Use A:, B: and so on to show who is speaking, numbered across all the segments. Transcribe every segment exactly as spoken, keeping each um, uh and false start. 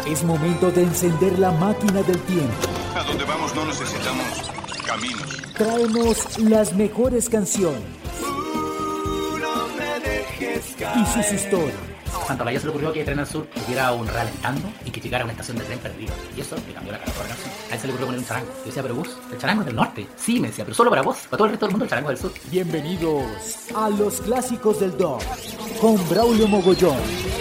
A: Es momento de encender la máquina del tiempo.
B: A donde vamos no necesitamos caminos.
A: Traemos las mejores canciones.
C: Uh, no me dejes caer.
A: Y sus historias.
D: Santa Olaya se le ocurrió que Tren al Sur tuviera un ralentando y que llegara a una estación de tren perdida. Y eso le cambió la cara a la canción. A él se le ocurrió poner un charango. Yo decía, pero vos, el charango es del norte. Sí, me decía, pero solo para vos. Para todo el resto del mundo el charango es del sur.
A: Bienvenidos a los clásicos del Doc con Braulio Mogollón.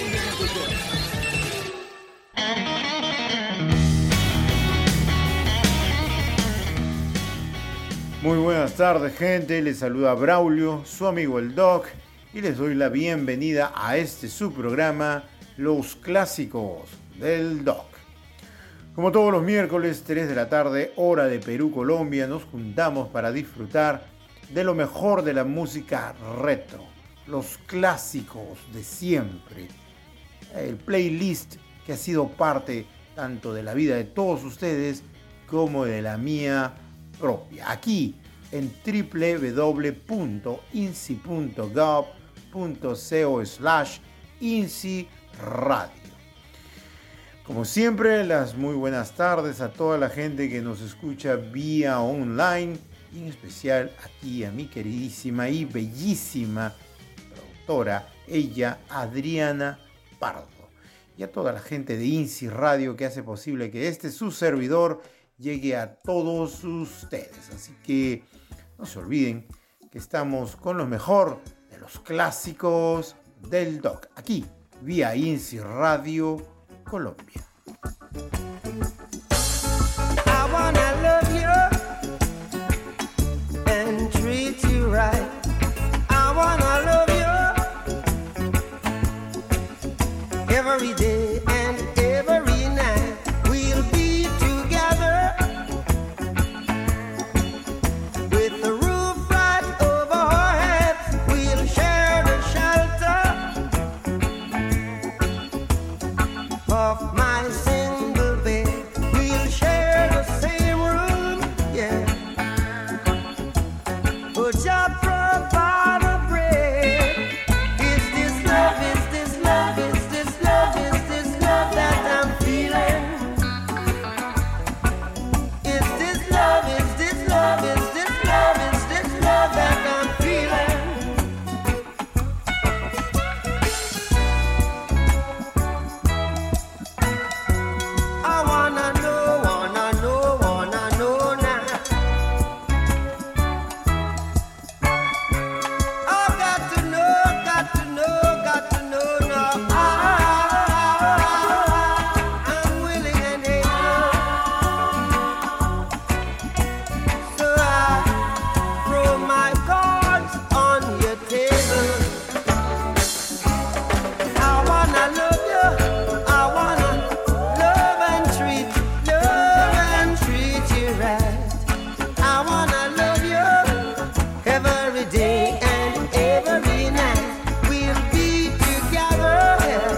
E: Muy buenas tardes, gente. Les saluda Braulio, su amigo el Doc, y les doy la bienvenida a este su programa, Los Clásicos del Doc. Como todos los miércoles, tres de la tarde, hora de Perú, Colombia, nos juntamos para disfrutar de lo mejor de la música retro, los clásicos de siempre, el playlist que ha sido parte tanto de la vida de todos ustedes como de la mía propia, aquí en doble u doble u doble u punto i n s i punto gov punto co slash I N S I Radio. Como siempre, las muy buenas tardes a toda la gente que nos escucha vía online, y en especial aquí a mi queridísima y bellísima productora, ella, Adriana Pardo, y a toda la gente de I N S I Radio que hace posible que este su servidor llegue a todos ustedes. Así que no se olviden que estamos con lo mejor de los clásicos del Doc, aquí vía I N S I Radio Colombia.
C: I wanna love you and treat you right. I wanna love you every day and every night. We'll be together with the roof right over our heads. We'll share the shelter of my single bed. We'll share the same room, yeah. But just provide a bread. Is this love, is this love, is this love, is this love that I'm feeling? Is this love, is this love, is this love, is this love that I'm feeling? I wanna know, wanna know, wanna know now. I got to know, got to know, got to know now. I, I'm willing and able, so I throw my cards on your table. I wanna love you, I wanna love and treat, love and treat you right. I wanna love you every day and every night. We'll be together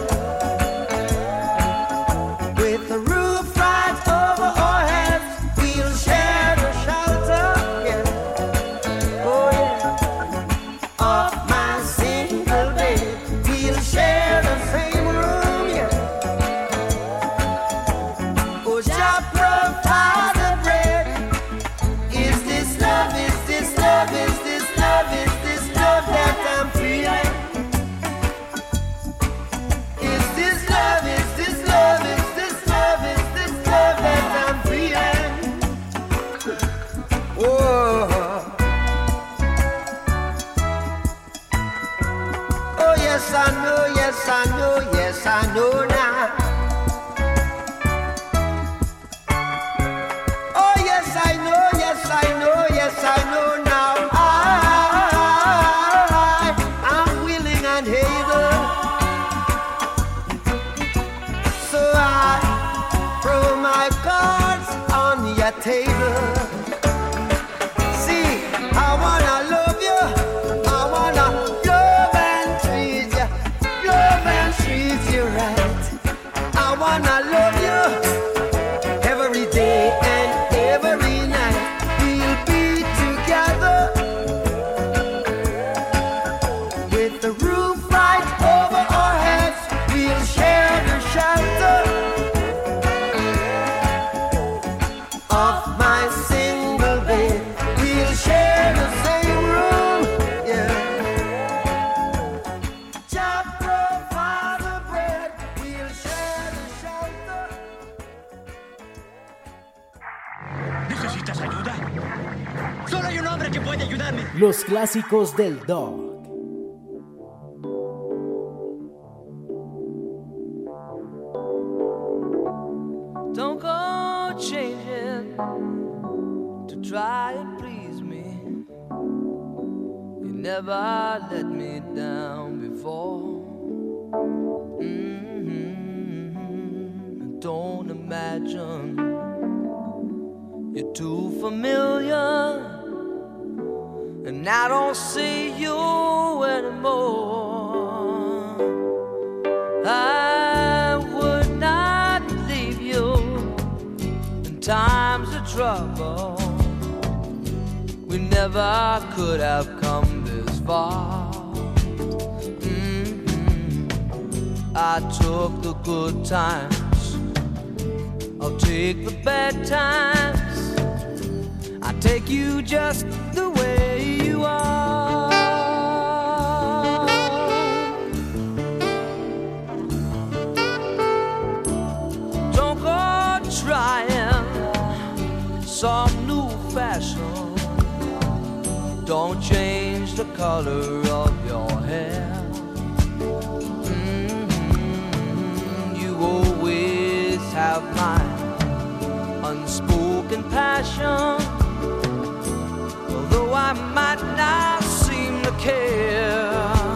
C: with the roof right over our heads. We'll share the shelter, yeah. Oh yeah, of my single bed. We'll share the same room, yeah. Oh, Jah provide the bread. Is this love, is this love, is this love, is this love that I'm feeling? Is this love, is this love, is this love, is this love that I'm feeling? Oh, oh yes I know, yes I know, yes I know now. Oh yes I know, yes I know, yes I know now. I, I'm willing and able, so I throw my cards on your table. See, I wanna love you, I wanna love and treat you, love and treat you right. I wanna love you every day and every night. We'll be together with the roof right over our heads. We'll share the shelter
F: ¿Necesitas ayuda? Solo hay un hombre que puede ayudarme.
A: Los clásicos del Dog.
C: Don't go changing to try and please me. You never let me down before. Mm-hmm. Don't imagine you're too familiar, and I don't see you anymore. I would not leave you in times of trouble. We never could have come this far. Mm-hmm. I took the good times, I'll take the bad times. I take you just the way you are. Don't go trying some new fashion. Don't change the color of your hair. Mm-hmm. You always have my unspoken passion. Although I might not seem to care,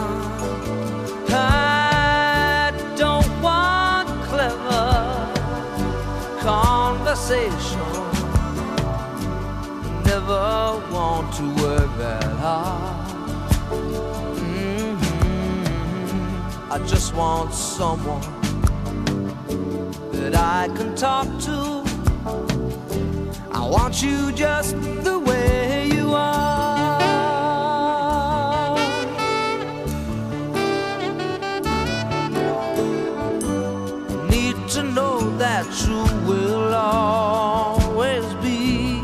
C: I don't want clever conversation. Never want to work that hard. Mm-hmm. I just want someone that I can talk to. I want you just the way you are. Need to know that you will always be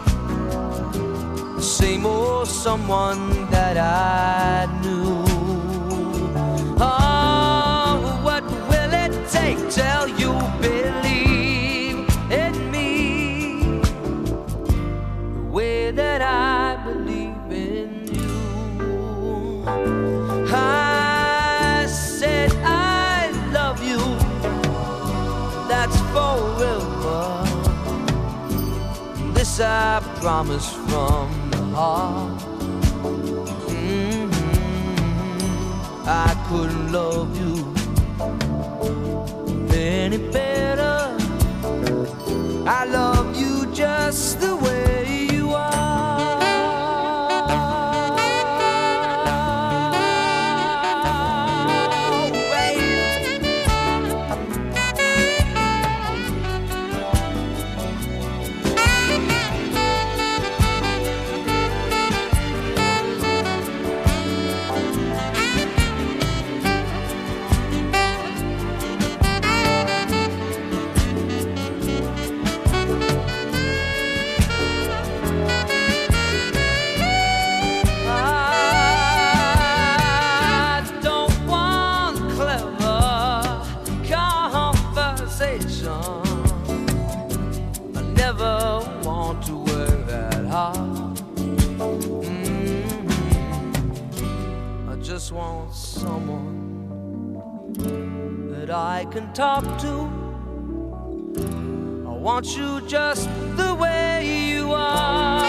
C: the same old someone that I knew. Oh, what will it take till you believe in me the way that I believe in you? I said I love you, that's forever. This I promise from the heart. I couldn't love you any better. I love you just the way you are. Want someone that I can talk to. I want you just the way you are.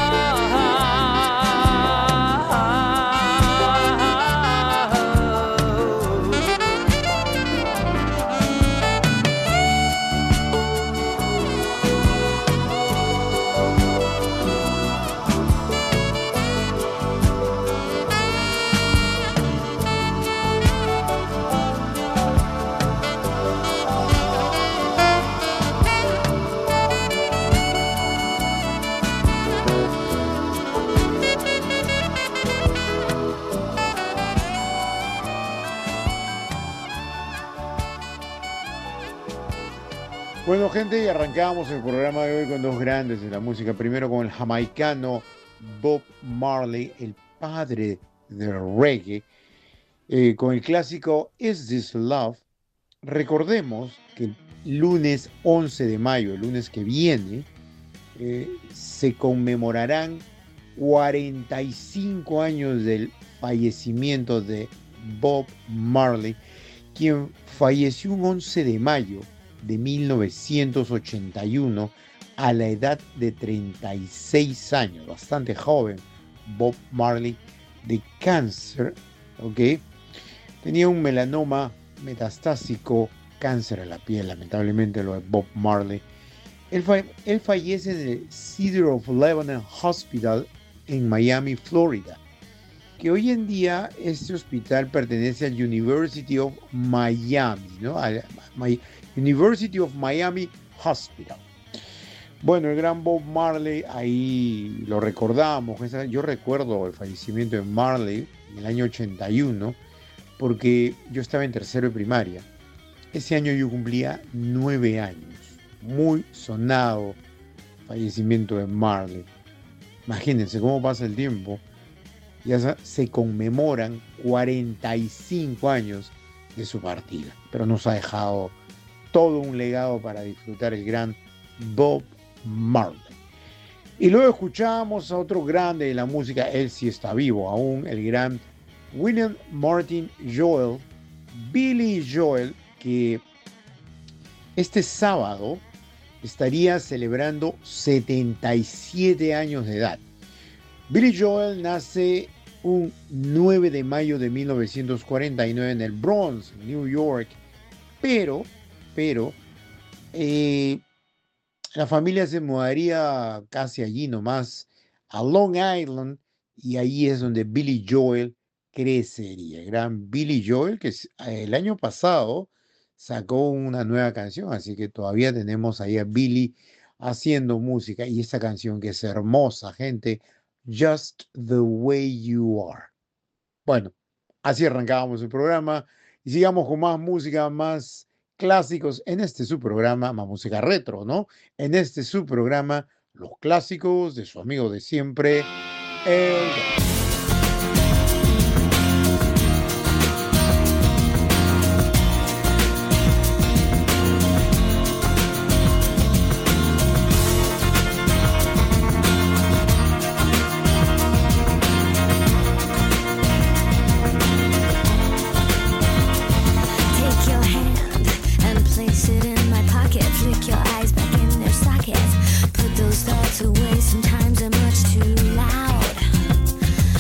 E: Bueno, gente, y arrancamos el programa de hoy con dos grandes de la música. Primero con el jamaicano Bob Marley, el padre del reggae, eh, con el clásico Is This Love. Recordemos que el lunes once de mayo, el lunes que viene, eh, se conmemorarán cuarenta y cinco años del fallecimiento de Bob Marley, quien falleció un once de mayo de mil novecientos ochenta y uno a la edad de treinta y seis años, bastante joven. Bob Marley, de cáncer, ¿ok? Tenía un melanoma metastásico, cáncer a la piel, lamentablemente lo de Bob Marley. Él, fa él fallece en el Cedar of Lebanon Hospital en Miami, Florida, que hoy en día este hospital pertenece al University of Miami, ¿no? Al University of Miami Hospital. Bueno, el gran Bob Marley, ahí lo recordamos. Yo recuerdo el fallecimiento de Marley en el año ochenta y uno, porque yo estaba en tercero de primaria. Ese año yo cumplía nueve años. Muy sonado fallecimiento de Marley. Imagínense cómo pasa el tiempo. Ya se conmemoran cuarenta y cinco años de su partida. Pero nos ha dejado todo un legado para disfrutar el gran Bob Marley. Y luego escuchamos a otro grande de la música, él sí está vivo aún, el gran William Martin Joel, Billy Joel, que este sábado estaría celebrando setenta y siete años de edad. Billy Joel nace un nueve de mayo de mil novecientos cuarenta y nueve en el Bronx, New York, pero, pero, eh, la familia se mudaría casi allí nomás, a Long Island, y ahí es donde Billy Joel crecería. El gran Billy Joel, que el año pasado sacó una nueva canción, así que todavía tenemos ahí a Billy haciendo música, y esta canción que es hermosa, gente, Just the Way You Are. Bueno, así arrancábamos el programa, y sigamos con más música, más clásicos en este su programa, más música retro, ¿no? En este su programa, los clásicos de su amigo de siempre, el...
G: Away, sometimes I'm much too loud.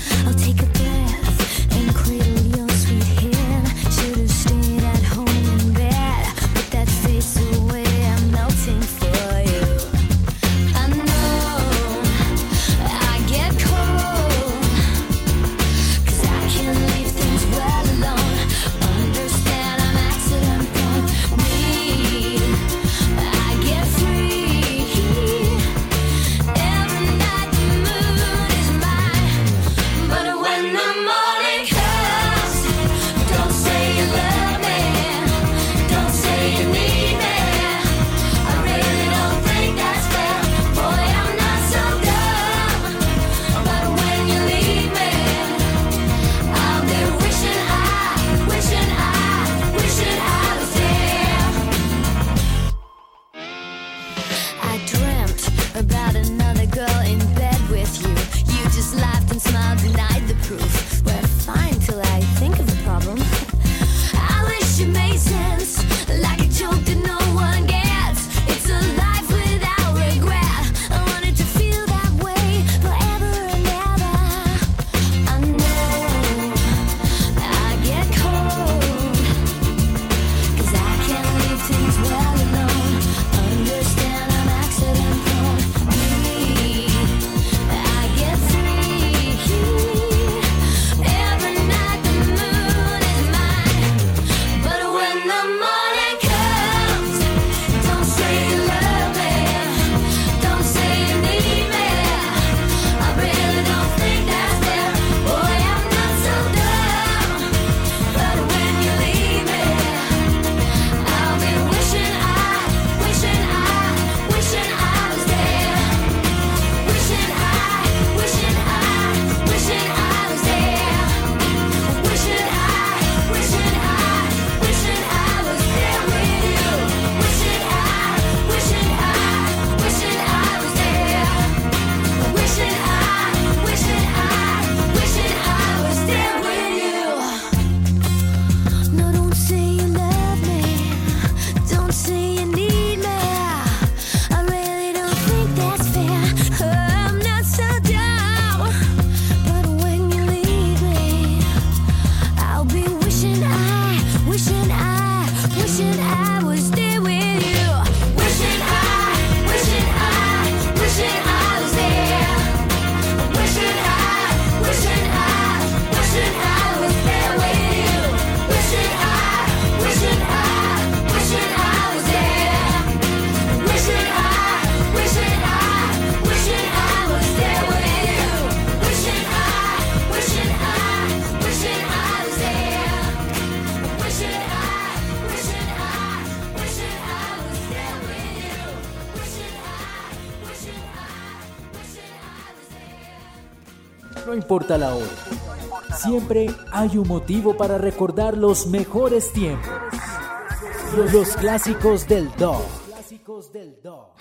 A: No importa la hora, siempre hay un motivo para recordar los mejores tiempos. Los, los clásicos del Dog. Clásicos del Dog.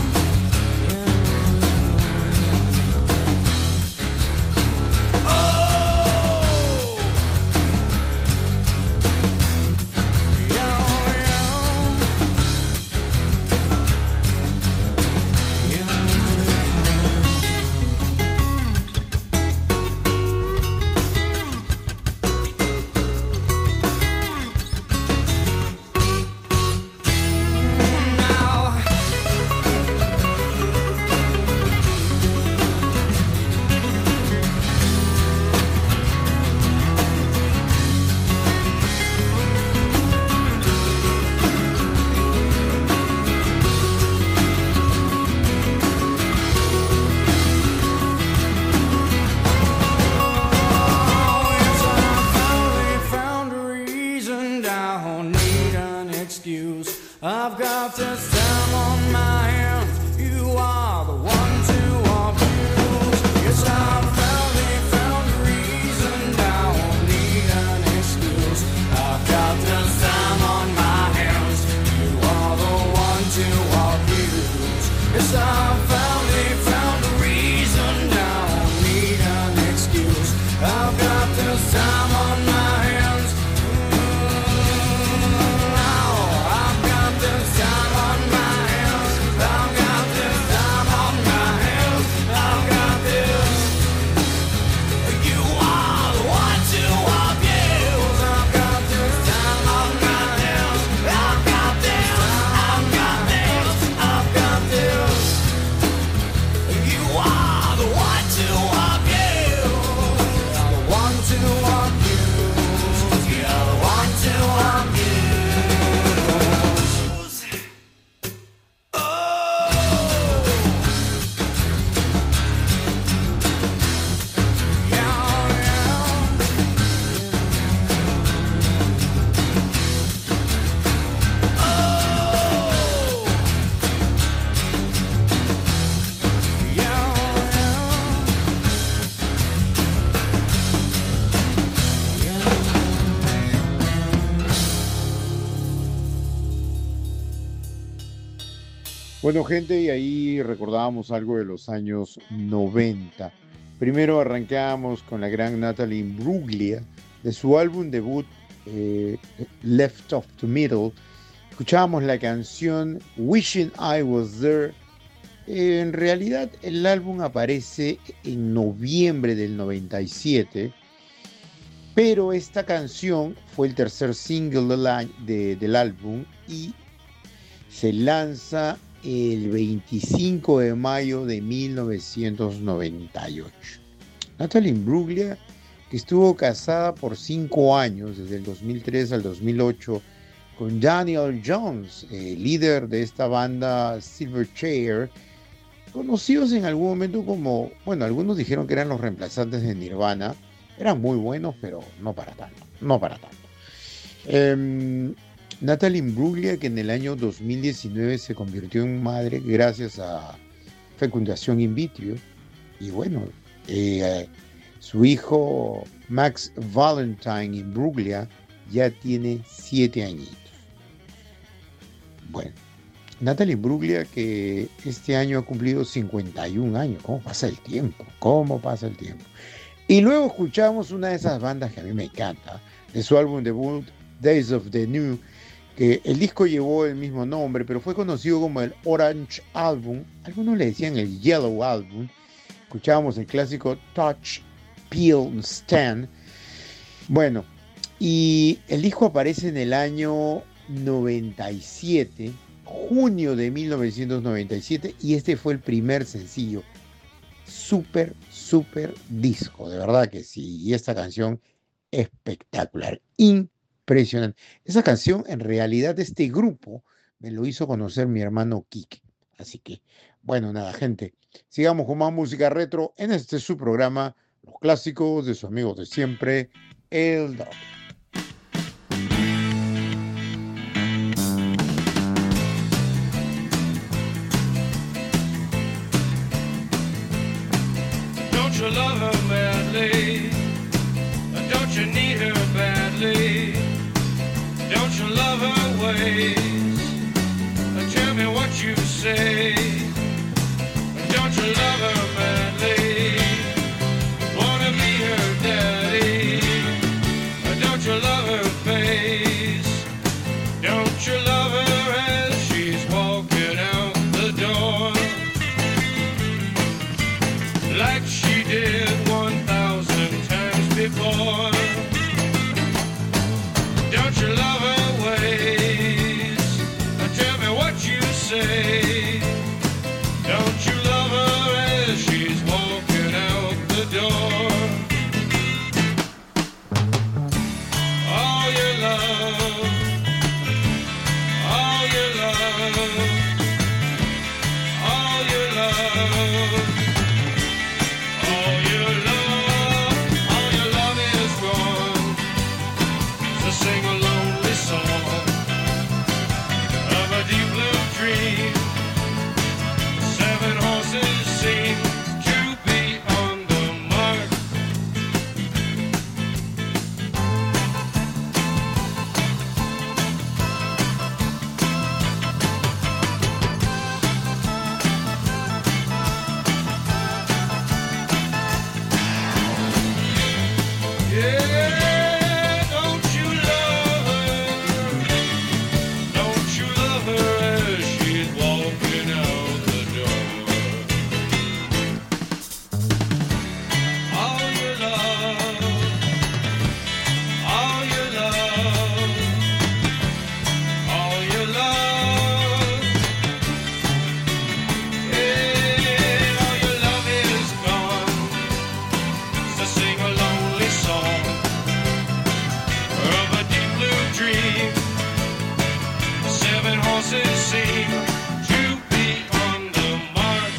C: Oh!
E: Bueno, gente, y ahí recordábamos algo de los años noventa. Primero arrancábamos con la gran Natalie Imbruglia, de su álbum debut eh, Left of the Middle. Escuchábamos la canción Wishing I Was There. Eh, en realidad el álbum aparece en noviembre del noventa y siete, pero esta canción fue el tercer single del, año, de, del álbum y se lanza el veinticinco de mayo de mil novecientos noventa y ocho. Natalie Imbruglia, que estuvo casada por cinco años, desde el dos mil tres al dos mil ocho, con Daniel Johns, eh, líder de esta banda Silverchair, conocidos en algún momento como, bueno, algunos dijeron que eran los reemplazantes de Nirvana. Eran muy buenos, pero no para tanto, no para tanto. Eh, Natalie Imbruglia, que en el año dos mil diecinueve se convirtió en madre gracias a fecundación in vitro, y bueno, eh, su hijo Max Valentine Imbruglia ya tiene siete añitos. Bueno, Natalie Imbruglia, que este año ha cumplido cincuenta y un años. ¿Cómo pasa el tiempo? ¿Cómo pasa el tiempo? Y luego escuchamos una de esas bandas que a mí me encanta, de su álbum debut Days of the New, que el disco llevó el mismo nombre, pero fue conocido como el Orange Album. Algunos le decían el Yellow Album. Escuchábamos el clásico Touch, Peel, Stand. Bueno, y el disco aparece en el año noventa y siete, junio de mil novecientos noventa y siete, y este fue el primer sencillo. Súper, súper disco, de verdad que sí. Y esta canción espectacular, impresionante. Esa canción, en realidad, este grupo me lo hizo conocer mi hermano Kike. Así que, bueno, nada, gente. Sigamos con más música retro en este su programa, los clásicos de su amigo de siempre, el Doc.
G: Don't you love her madly? Don't you need her badly? Don't you love her ways? Tell me what you say. Don't you love her madly? Wanna be her daddy? Don't you love her face? Don't you love her as she's walking out the door? Like she did one thousand times before. Don't you love her ways? Tell me what you say. Don't you love her as she's walking out the door? All your love, all your love, all your love. All your love, all your love is gone. So sing a lonely song of a deep blue dream. Seven horses seem to be on the mark. Yeah, don't you love her? Don't you love her as she's walking out the door? All your love, all your love, all your love. Yeah, all your love is gone. So sing a lonely song of a deep blue dream. Seven horses seem to be on the mark.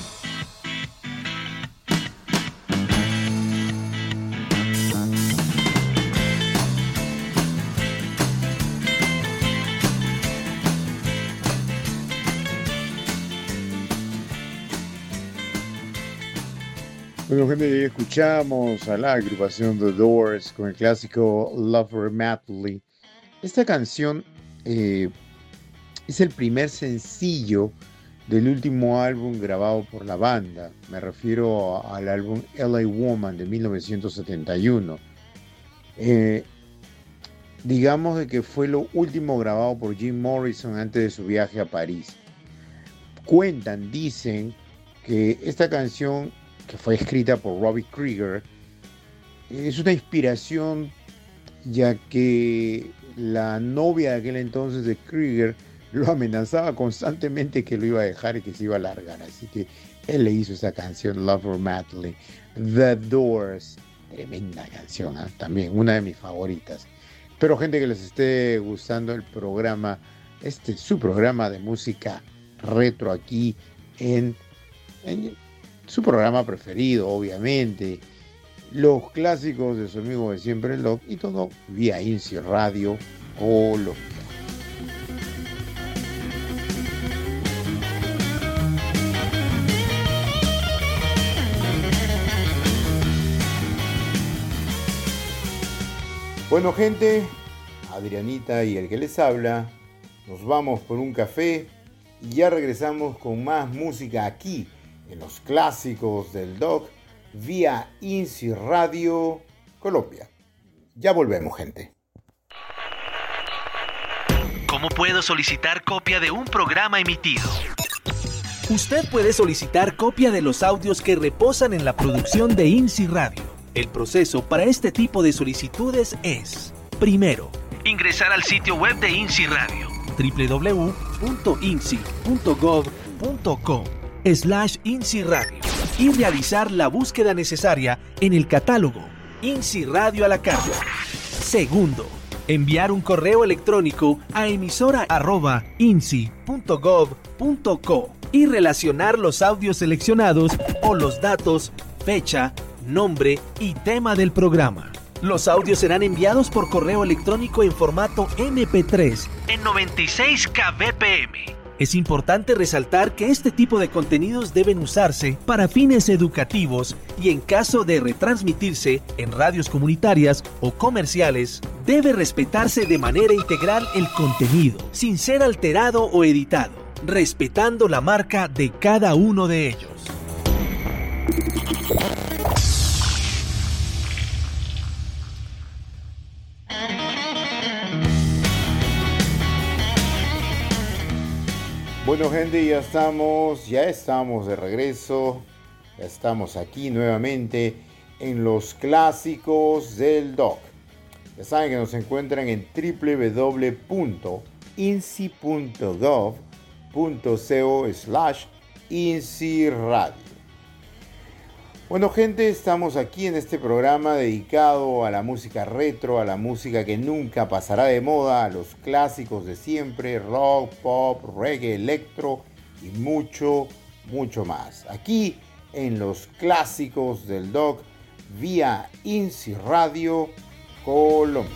E: Bueno, gente, ya escuchamos a la agrupación The Doors con el clásico Love Her Madly. Esta canción eh, es el primer sencillo del último álbum grabado por la banda. Me refiero al álbum L A Woman de mil novecientos setenta y uno. Eh, digamos de que fue lo último grabado por Jim Morrison antes de su viaje a París. Cuentan, dicen que esta canción, que fue escrita por Robbie Krieger, es una inspiración, ya que la novia de aquel entonces de Krieger lo amenazaba constantemente que lo iba a dejar y que se iba a largar. Así que él le hizo esa canción, Love Her Madly. The Doors, tremenda canción, ¿eh? También una de mis favoritas. Espero, gente, que les esté gustando el programa, este su programa de música retro aquí en, en su programa preferido, obviamente. Los clásicos de su amigo de siempre, el Doc, y todo vía INSI Radio Colombia. Bueno, gente, Adrianita y el que les habla, nos vamos por un café y ya regresamos con más música aquí en los clásicos del Doc vía INSI Radio Colombia. Ya volvemos, gente.
H: ¿Cómo puedo solicitar copia de un programa emitido?
I: Usted puede solicitar copia de los audios que reposan en la producción de INSI Radio. El proceso para este tipo de solicitudes es: primero,
H: ingresar al sitio web de INSI Radio,
I: w w w punto insi punto gov punto co slash INSI Radio, y realizar la búsqueda necesaria en el catálogo INSI Radio a la carta. Segundo, enviar un correo electrónico a emisora arroba insi punto gov punto co y relacionar los audios seleccionados o los datos, fecha, nombre y tema del programa. Los audios serán enviados por correo electrónico en formato eme pe tres
H: en noventa y seis kilobits por segundo.
I: Es importante resaltar que este tipo de contenidos deben usarse para fines educativos y, en caso de retransmitirse en radios comunitarias o comerciales, debe respetarse de manera integral el contenido, sin ser alterado o editado, respetando la marca de cada uno de ellos.
E: Bueno, gente, ya estamos, ya estamos de regreso, ya estamos aquí nuevamente en los clásicos del Doc. Ya saben que nos encuentran en w w w punto insi punto gov punto co slash INSI Radio. Bueno, gente, estamos aquí en este programa dedicado a la música retro, a la música que nunca pasará de moda, a los clásicos de siempre, rock, pop, reggae, electro y mucho, mucho más. Aquí en los clásicos del Doc vía INSI Radio Colombia.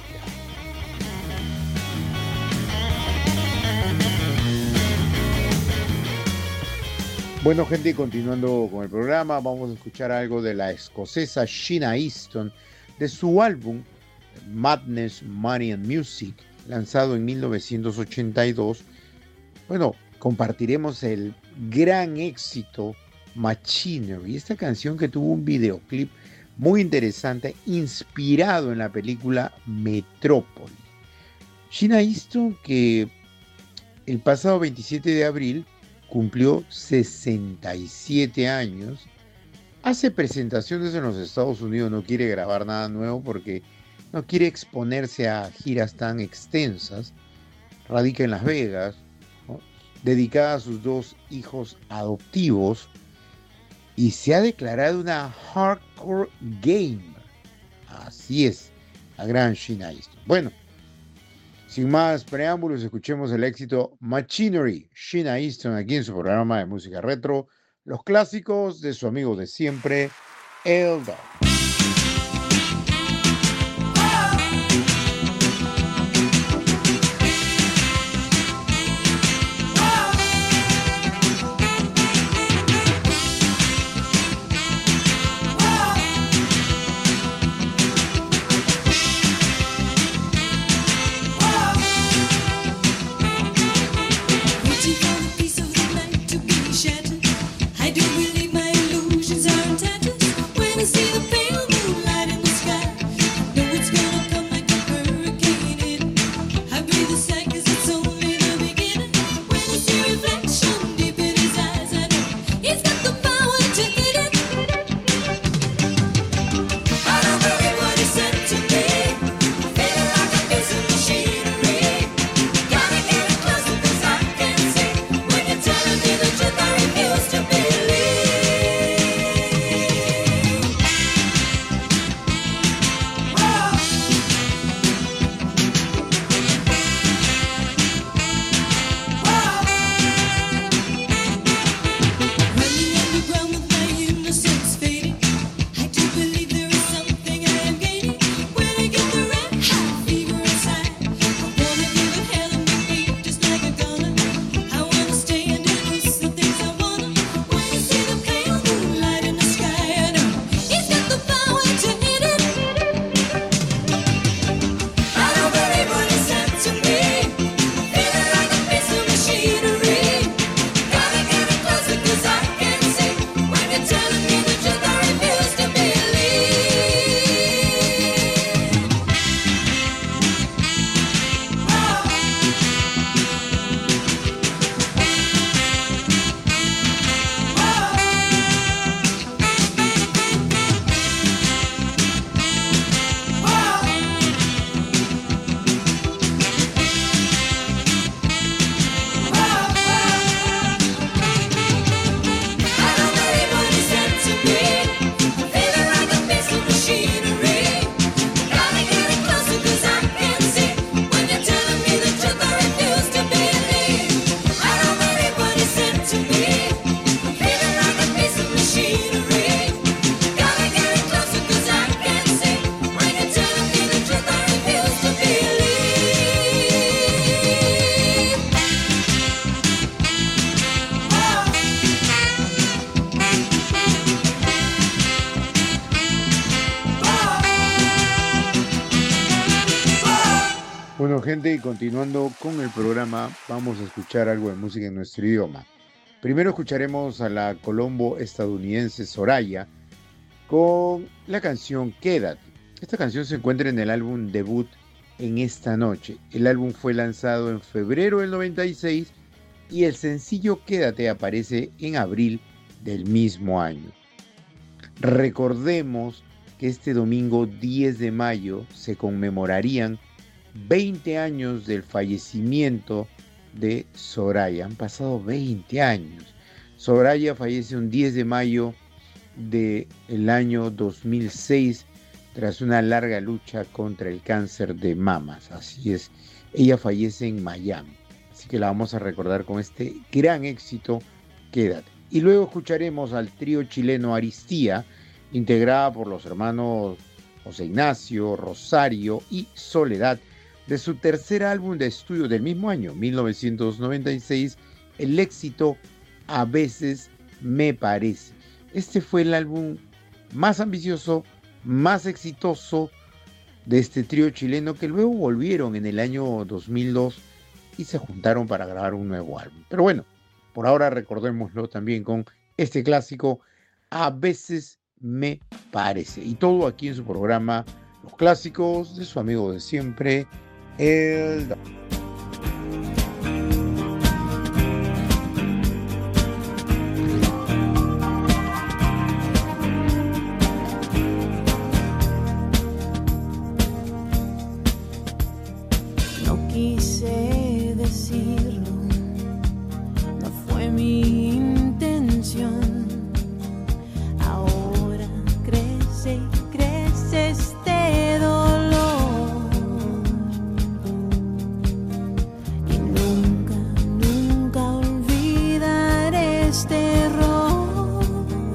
E: Bueno, gente, continuando con el programa, vamos a escuchar algo de la escocesa Sheena Easton, de su álbum Madness, Money and Music, lanzado en mil novecientos ochenta y dos. Bueno, compartiremos el gran éxito Machinery, esta canción que tuvo un videoclip muy interesante, inspirado en la película Metrópoli. Sheena Easton, que el pasado veintisiete de abril cumplió sesenta y siete años, hace presentaciones en los Estados Unidos, no quiere grabar nada nuevo porque no quiere exponerse a giras tan extensas, radica en Las Vegas, ¿no?, dedicada a sus dos hijos adoptivos, y se ha declarado una hardcore gamer. Así es, la gran Sheena Easton. Bueno, sin más preámbulos, escuchemos el éxito Machinery, Sheena Easton, aquí en su programa de música retro, los clásicos de su amigo de siempre, el Doc.
J: Waiting for the piece of the night to be
E: Bueno, gente, y continuando con el programa, vamos a escuchar algo de música en nuestro idioma. Primero escucharemos a la colombo-estadounidense Soraya con la canción Quédate. Esta canción se encuentra en el álbum debut En esta noche. El álbum fue lanzado en febrero del noventa y seis y el sencillo Quédate aparece en abril del mismo año. Recordemos que este domingo diez de mayo se conmemorarían veinte años del fallecimiento de Soraya. Han pasado veinte años. Soraya fallece un diez de mayo del año dos mil seis tras una larga lucha contra el cáncer de mamas. Así es, ella fallece en Miami. Así que la vamos a recordar con este gran éxito, Quédate. Y luego escucharemos al trío chileno Aristía, integrada por los hermanos José Ignacio, Rosario y Soledad, de su tercer álbum de estudio del mismo año, mil novecientos noventa y seis, el éxito A veces me parece. Este fue el álbum más ambicioso, más exitoso de este trío chileno, que luego volvieron en el año dos mil dos y se juntaron para grabar un nuevo álbum. Pero bueno, por ahora recordémoslo también con este clásico, A veces me parece. Y todo aquí en su programa Los Clásicos, de su amigo de siempre, el Doc.
J: No quise decirlo, no fue mi intención. Ahora crece y crece este dolor, y nunca, nunca olvidaré este error.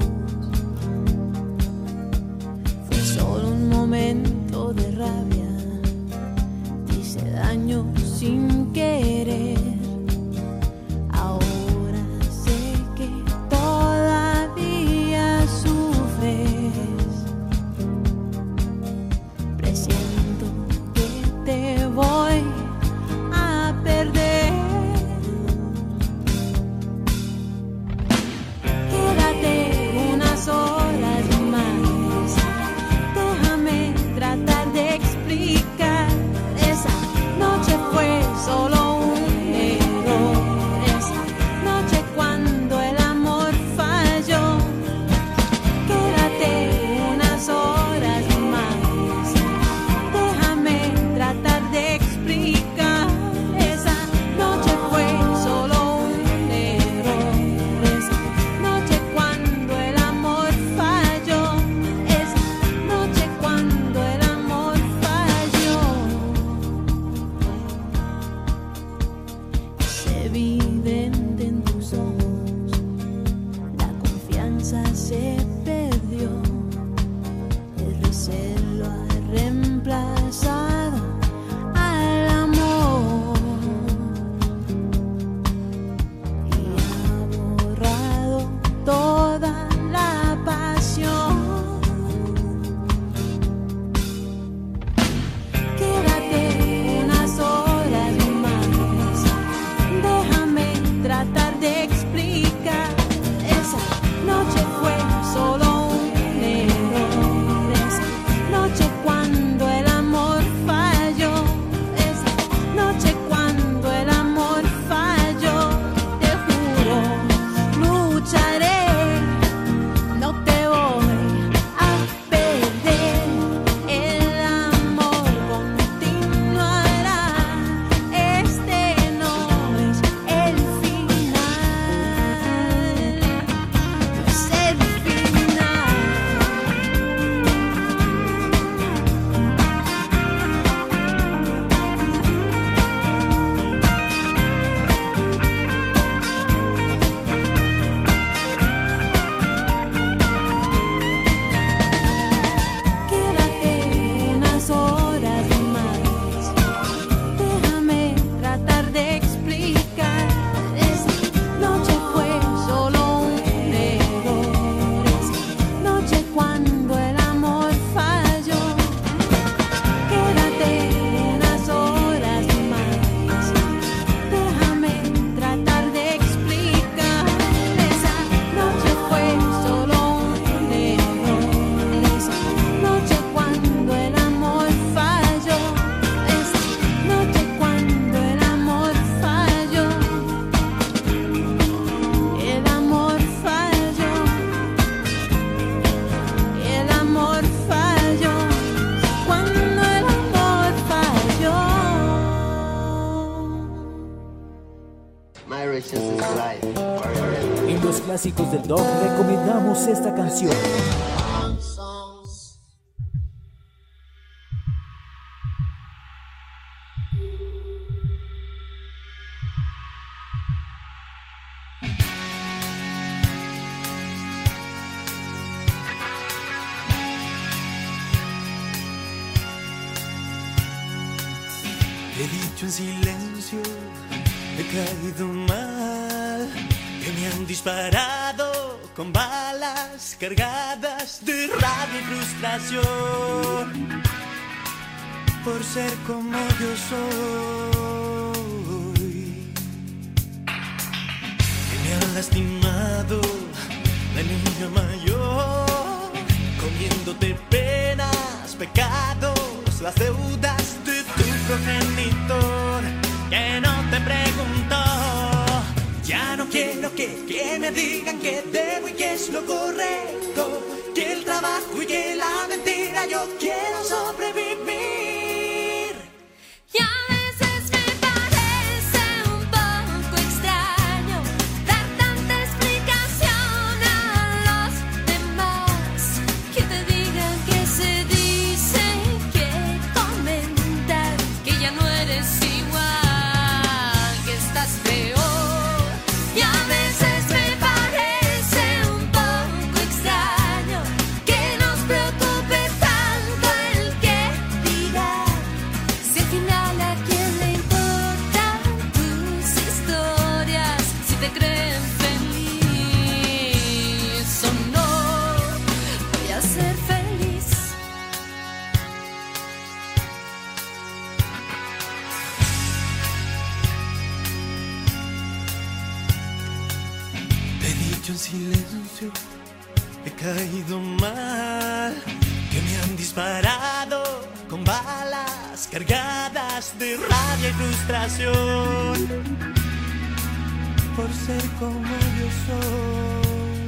J: Fue solo un momento de rabia, hice daño sin querer. Ahora sé que todavía sufres.
A: En los clásicos del Dog recomendamos esta canción.
K: He dicho en silencio, he caído mal, que me han disparado con balas cargadas de rabia y frustración, por ser como yo soy. Que me han lastimado de niño mayor, comiéndote penas, pecados, las deudas de tu progenitor, que no te preguntó. Ya no quiero que, que me digan que debo y que es lo correcto, que el trabajo y que la mentira, yo quiero sobrevivir.
J: Y a veces me parece un poco extraño dar tanta explicación a los demás, que te digan que se dice, que comentar que ya no eres igual, que estás peor. Y a veces me parece un poco extraño que nos preocupe tanto el que dirá, si al final a quién le importan tus historias, si te creen feliz o no. Voy a ser feliz.
K: Te he dicho en silencio, he caído mal, que me han disparado con balas cargadas de rabia y frustración, por ser como yo soy.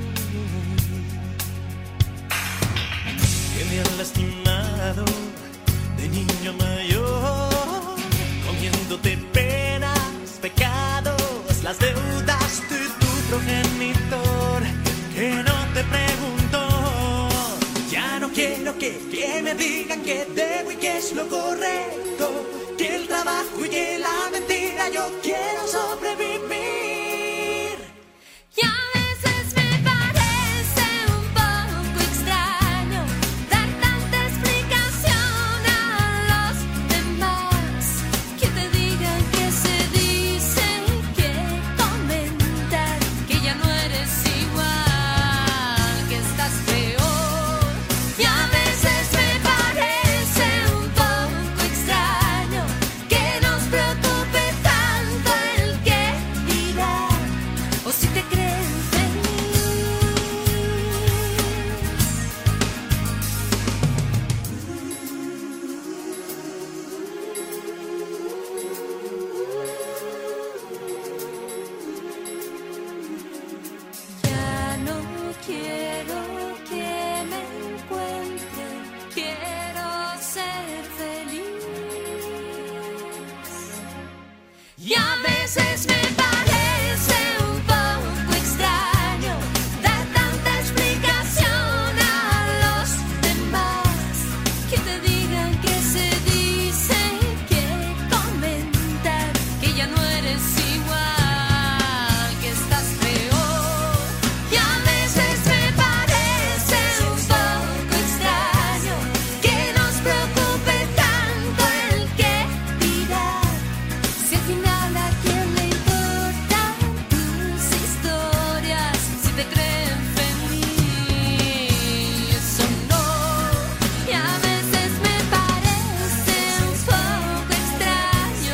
K: Que me han lastimado de niño mayor, comiéndote penas, pecados, las deudas de tu progenitor, que no te preguntó. Ya no quiero que, que me digan que debo y que es lo correcto, que el trabajo y que la mentira, yo quiero sobrevivir.
J: Y a veces me parece un poco extraño dar tanta explicación a los demás, que te digan que se dice, que comentar que ya no eres igual, que estás peor. Y a veces me parece un poco extraño que nos preocupe tanto el que dirá, o si te creen feliz. Ya no quiero que me encuentren, quiero ser feliz. Y a veces me parece un poco extraño dar tanta explicación a los demás, que te digan que se dice, que comentar que ya no eres igual, que estás peor. Y a veces me parece un poco extraño que nos preocupe tanto el que dirá, si al final a quién le importan tus historias, si te creen feliz o no. Y a veces me parece un poco extraño.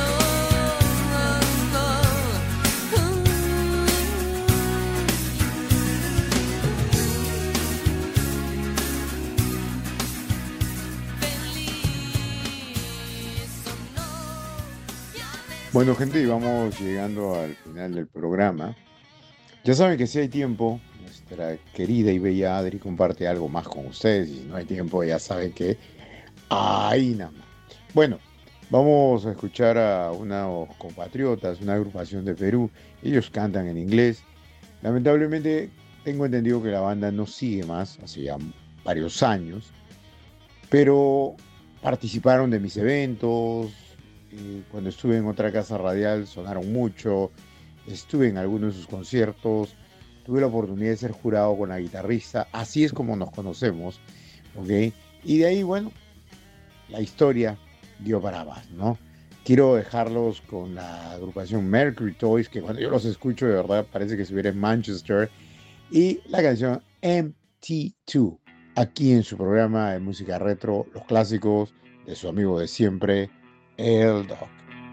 E: Bueno, gente, y vamos llegando al final del programa. Ya saben que si hay tiempo, nuestra querida y bella Adri comparte algo más con ustedes. Y si no hay tiempo, ya saben que ahí nada más. Bueno, Vamos a escuchar a unos compatriotas, una agrupación de Perú. Ellos cantan en inglés. Lamentablemente tengo entendido que la banda no sigue más, hace ya varios años, pero participaron de mis eventos. Y cuando estuve en otra casa radial sonaron mucho. Estuve en algunos de sus conciertos. Tuve la oportunidad de ser jurado con la guitarrista. Así es como nos conocemos, ¿ok? Y de ahí, bueno, la historia dio para más, ¿no? Quiero dejarlos con la agrupación Mercury Toys, que cuando yo los escucho de verdad parece que estuviera en Manchester, y la canción M T dos, aquí en su programa de música retro, los clásicos de su amigo de siempre, el Doc.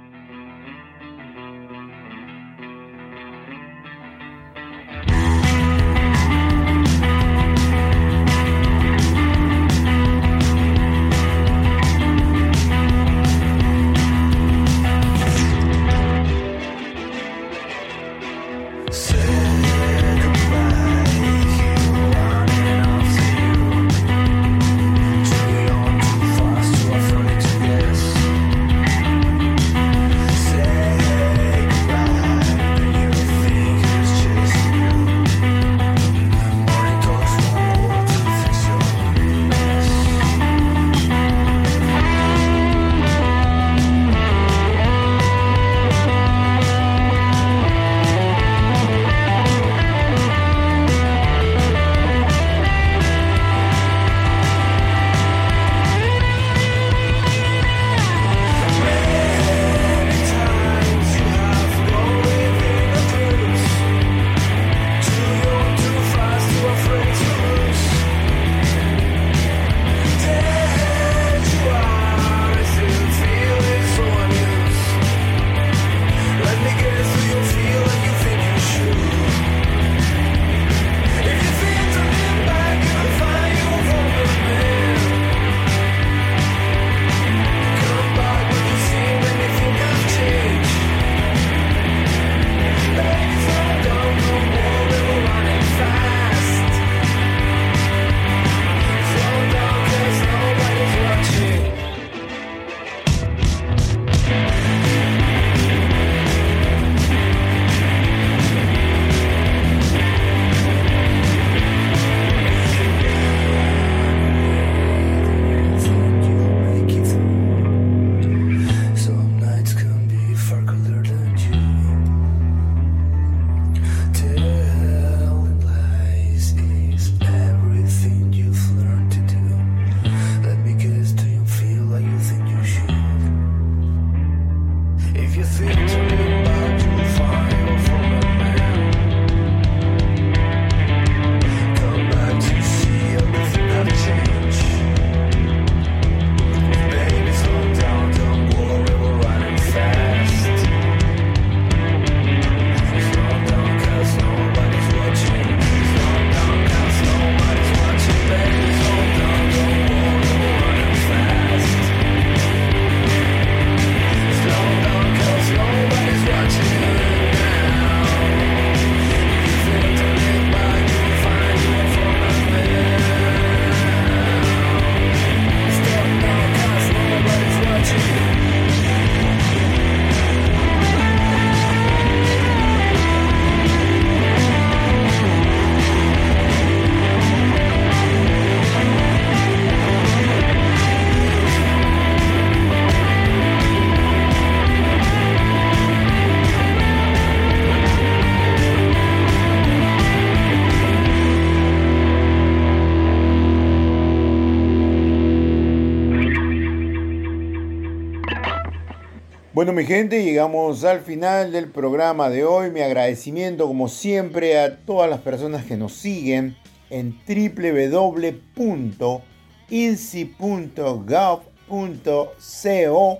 E: Bueno, mi gente, llegamos al final del programa de hoy. Mi agradecimiento, como siempre, a todas las personas que nos siguen en doble u doble u doble u punto i n s i punto gov punto co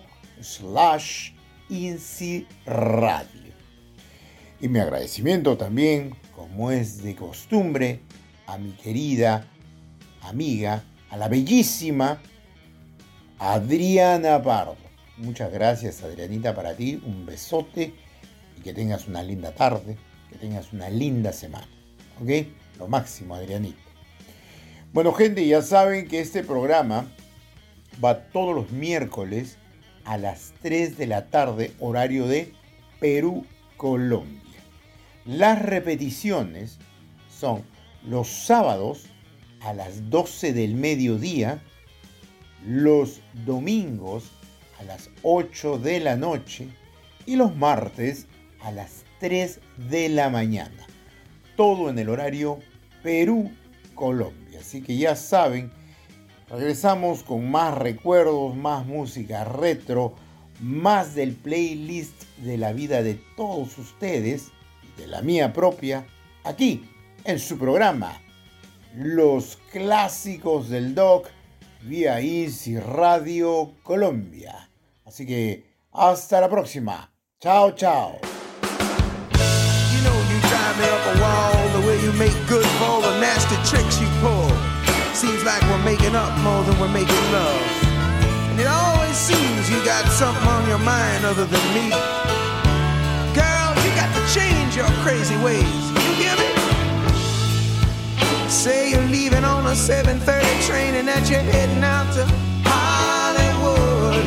E: slash INSIRadio. Y mi agradecimiento también, como es de costumbre, a mi querida amiga, a la bellísima Adriana Pardo. Muchas gracias, Adrianita, para ti. Un besote y que tengas una linda tarde, que tengas una linda semana. ¿Ok? Lo máximo, Adrianita. Bueno, gente, ya saben que este programa va todos los miércoles a las tres de la tarde, horario de Perú, Colombia. Las repeticiones son los sábados a las doce del mediodía, los domingos a las ocho de la noche y los martes a las tres de la mañana. Todo en el horario Perú-Colombia. Así que ya saben, regresamos con más recuerdos, más música retro, más del playlist de la vida de todos ustedes, de la mía propia, aquí en su programa Los Clásicos del Doc, vía Easy Radio Colombia. Así que hasta la próxima. Chao, chao.
L: You know you drive me up a wall, the way you make good for all the nasty tricks you pull. Seems like we're making up more than we're making love. And it always seems you got something on your mind other than me. Girl, you got to change your crazy ways. You hear me? Say you're leaving on a seven thirty train and that you're heading out to Hollywood.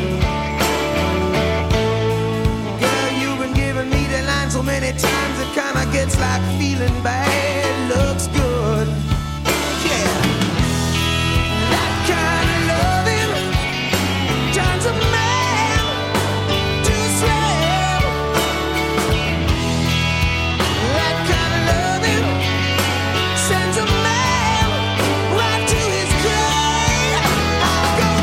L: Girl, you've been giving me the line so many times it kinda gets like feeling bad looks good. Yeah, that kind of loving turns a man to a slave. That kind of loving sends a man right to his grave. I go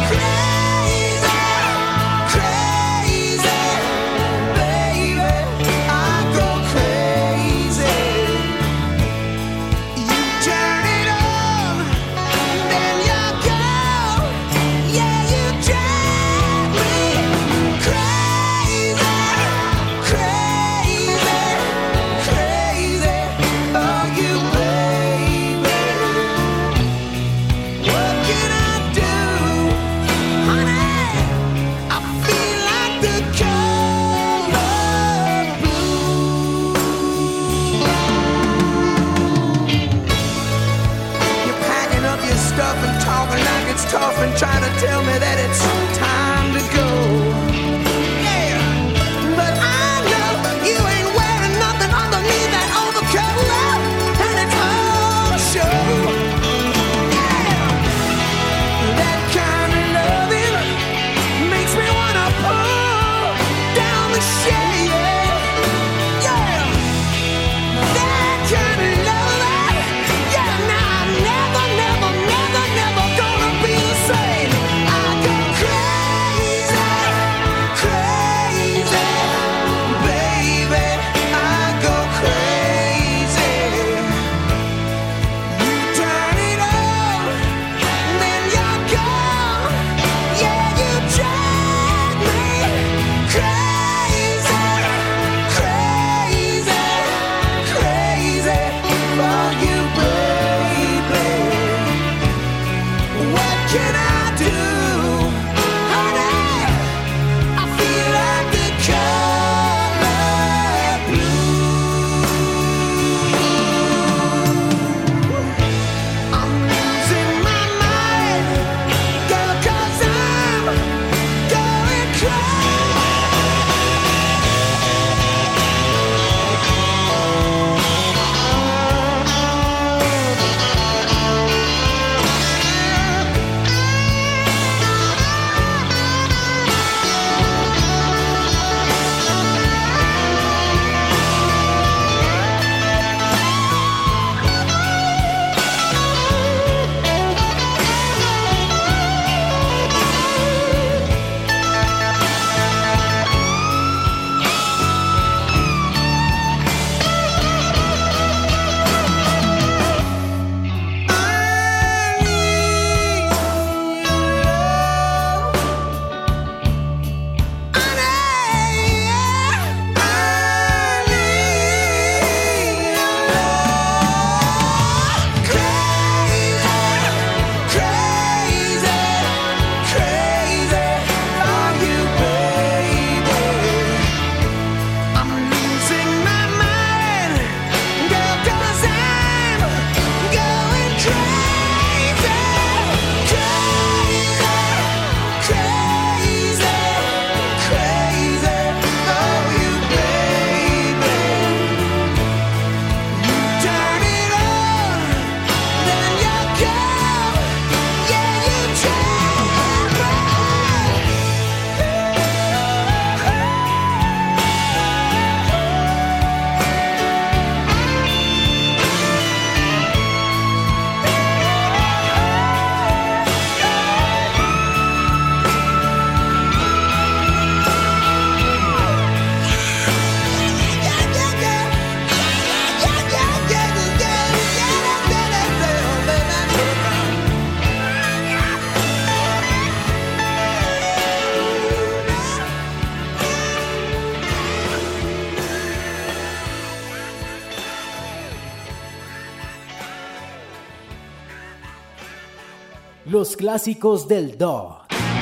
A: Los clásicos del Dog.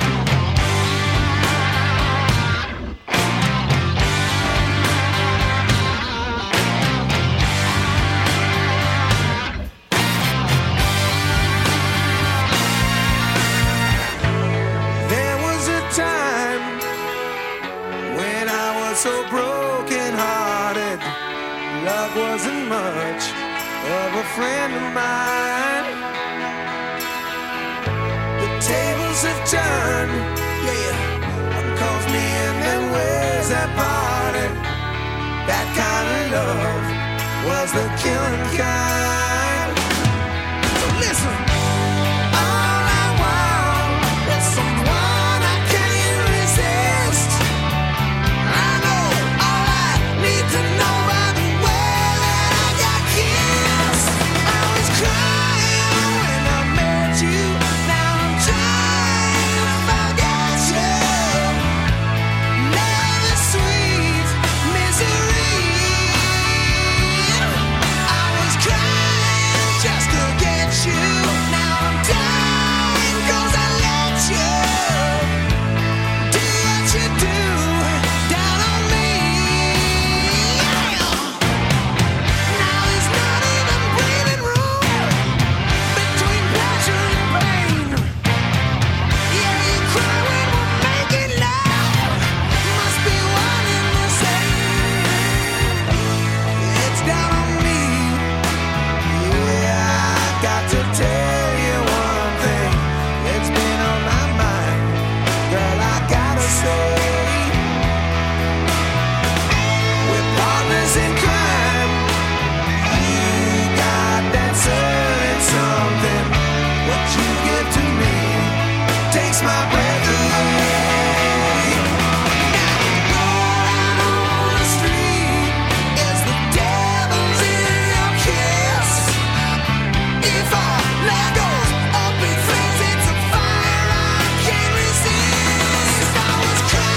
L: There was a time when I was so broken hearted. Love wasn't much of a friend of mine. The tables have turned, yeah. One calls me in and ways that parted. That kind of love was the killing kind. So listen, all I want is someone I can't resist. I know all I need to know by the way that I got kissed. I was crying when I met you. Now I'm trying to forget you. Love is sweet misery. I was crying just to get you. Now I'm dying 'cause I let you do what you do down on me. Now there's not even breathing room between pleasure and pain. Yeah, you cry when we're making love. Must be one and the same. It's down on me. Yeah, I got to tell you one thing. It's been on my mind. Girl, I gotta say, we're partners in crime. You got that certain something. What you give to me takes my breath away. Going out on the street is the devil's in your kiss. If our love goes up in flames, it's a fire I can't resist. I was crying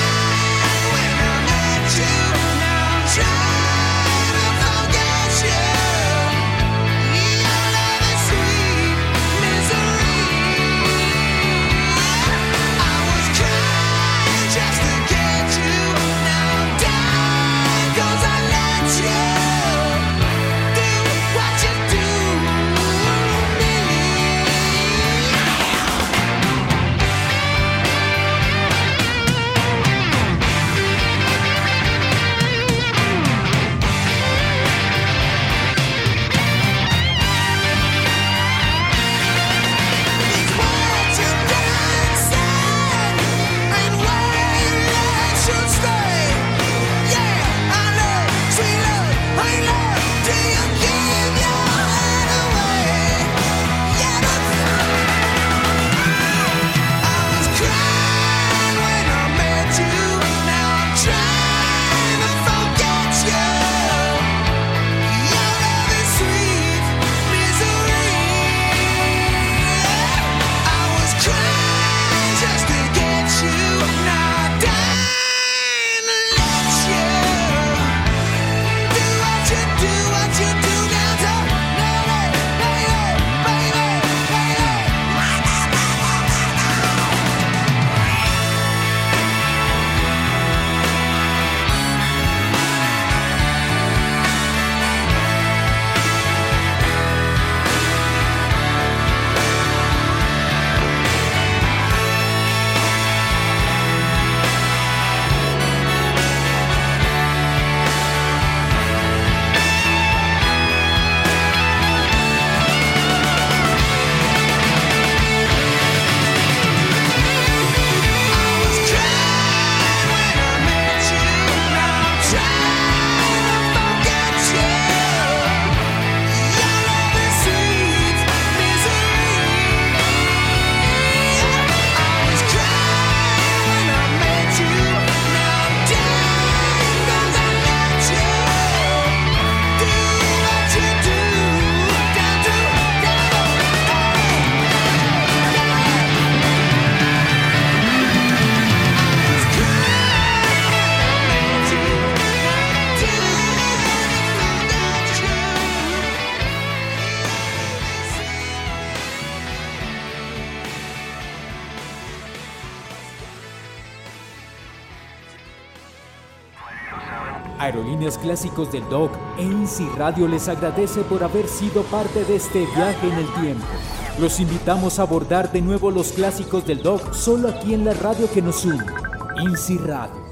A: Aerolíneas Clásicos del Doc e INSI Radio les agradece por haber sido parte de este viaje en el tiempo. Los invitamos a abordar de nuevo los clásicos del Doc solo aquí en la radio que nos une, INSI Radio.